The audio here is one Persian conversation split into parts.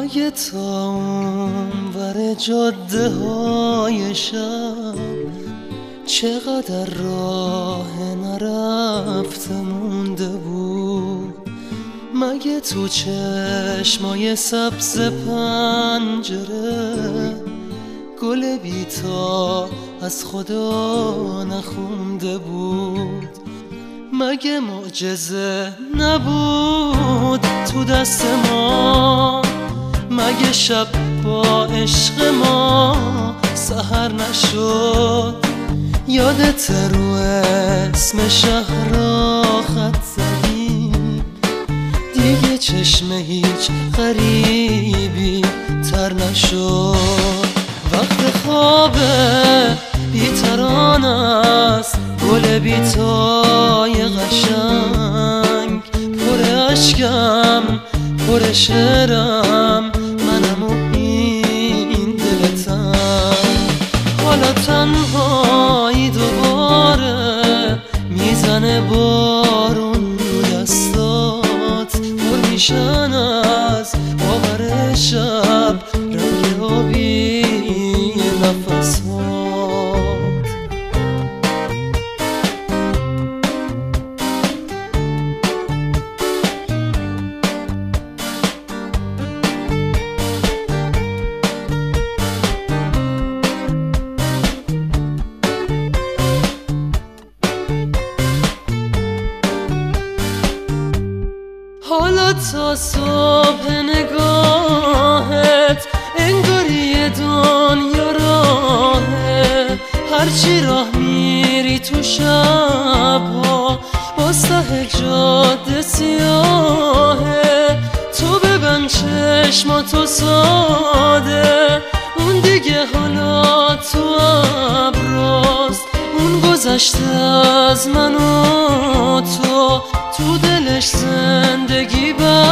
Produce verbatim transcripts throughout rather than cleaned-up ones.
مگه تا اونور جاده های شب چقدر راه نرفته مونده بود؟ مگه تو چشمای سبز پنجره گل بیتا از خدا نخونده بود؟ مگه معجزه نبود تو دست ما؟ مگه شب با عشق ما سحر نشد؟ یادت رو اسم شهر را خط زدی دیگه چشم هیچ غریبی تر نشد؟ وقت خوابه بیتران است گل بیتای قشنگ، پر اشکم پر شعرم منم و این دلتم. حالا تنهایی دوباره میزنه بارون رو دستات، پر میشن از آخر شب رنگ آبی نفسات. حالا تا صبح نگاهت انگار یه دنیا راهه، هرچی راه میری تو شبها باز ته جاده سیاهه. تو ببند چشماتو ساده، اون دیگه حالا تو ابراست، اون گذشته از من و تو تو دلش زندگی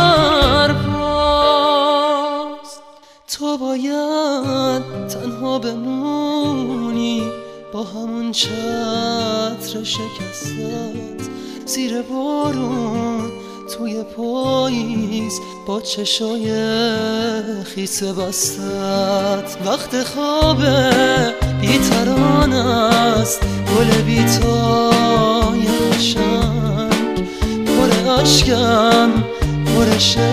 برپاست. تو باید تنها بمونی با همون چتر شکستت زیر بارون توی پاییز با چشای خیس بستت. وقت خوابه بیتران است گل بیتای قشنگ، پر اشکم پر شعرم